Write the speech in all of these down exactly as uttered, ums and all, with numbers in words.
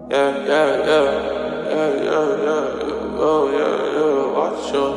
Yeah, yeah, yeah, yeah, yeah, yeah. Oh yeah, yeah. Watch your.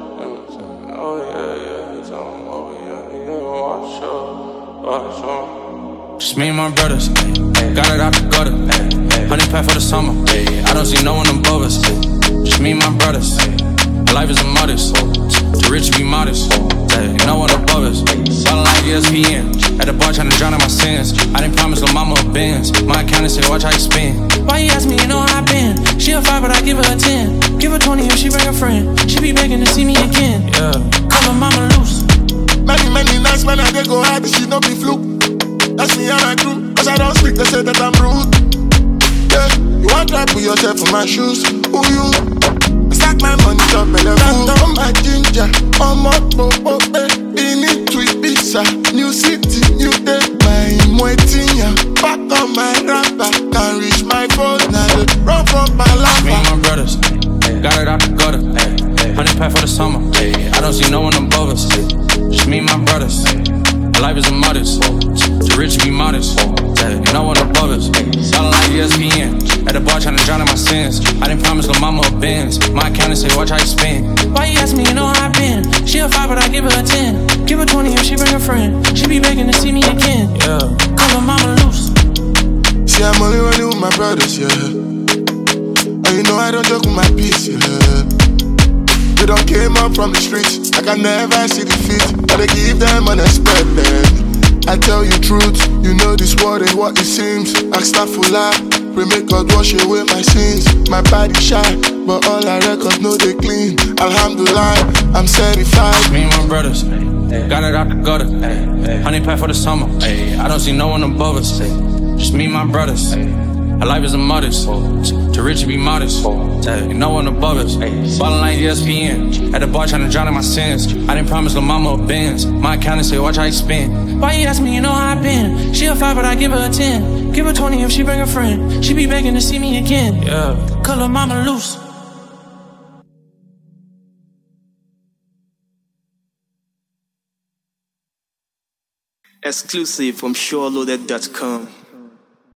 Oh yeah, yeah. It's on. Oh yeah, yeah. Watch your. Watch your. Just me and my brothers, got it out the gutter. Honey pack for the summer, I don't see no one above us. Just me and my brothers, life is a modest. Too rich to be modest, no one above us. Ballin' like E S P N, at the bar tryna drown out my sins. I didn't promise little mama a Benz. My accountant said watch how you spend. Why you ask me, you know how I been. She a five but I give her a ten. Give her twenty if she bring a friend. She be begging to see me again. Yeah, call her mama loose. Many, many nights when I dey go hard, she no be fluke. That's me and I do, cause I don't speak, they say that I'm rude. Yeah, you want to put yourself in my shoes. Who you? I stack my money up and the food. Down my ginger, I'm up, oh, oh, eh. In it, tweet pizza, new city, new day. My moitinya, back on my rapper. Can't reach my phone, now run from my life. Me and my brothers, got it out the gutter. Honey pack for the summer, I don't see no one above us. Just me and my brothers, life is a modest. Too rich to be modest, no one above us. Ballin' like E S P N, at the bar tryna drown out my sins. I didn't promise little mama a Benz. My accountant said watch how you spend. Why you ask me, you know how I been. She a five but I give her a ten. Give her twenty if she bring a friend. She be begging to see me again. Yeah, call her mama loose. See, I'm only running with my brothers, yeah. And you know I don't joke with my peace, yeah. We don't came up from the streets, I can never see defeat. But I give them unexpected. I tell you truth, you know this world ain't what it seems. Astaghfirullah, pray make God wash away my sins. My body shy, but all I records know they clean. Alhamdulillah, I'm certified. Me and my brothers, got it out the gutter. Honey pack for the summer, I don't see no one above us. Just me and my brothers, our life is a modest. Too rich to be modest, no one above us. Ballin' like E S P N, at the bar tryna drown out my sins. I didn't promise little mama a Benz. My accountant said watch how you spend. Why you ask me, you know how I been. She a five but I give her a ten. Give her twenty if she bring a friend. She be begging to see me again. Yeah, call her mama loose. Exclusive from SureLoaded dot com.